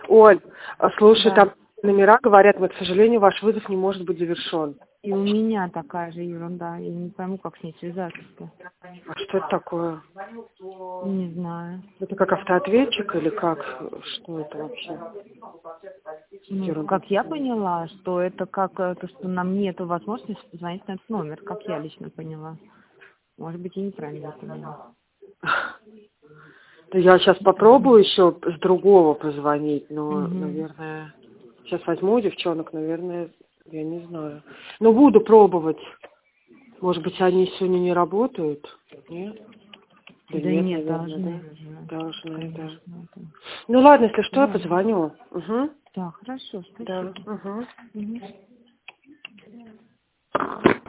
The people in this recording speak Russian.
Оль, слушай, Да. там номера говорят, к сожалению, ваш вызов не может быть завершен. И у меня такая же ерунда. Я не пойму, как с ней связаться-то. А что это такое? Не знаю. Это как автоответчик или как? Что это вообще? Ну, Ерунда. как я поняла, что это как то, что нам нету возможности позвонить на этот номер, как я лично поняла. Может быть, я неправильно поняла. Да я сейчас попробую еще с другого позвонить, но, Угу. наверное, сейчас возьму у девчонок, наверное, я не знаю. Но буду пробовать. Может быть, они сегодня не работают? Нет? Да нет, нет, наверное, должны уже. да? Должны, да. Конечно, это. Ну ладно, если что, я Ладно. позвоню. Угу. Да, хорошо, Да. спасибо. Угу. Угу.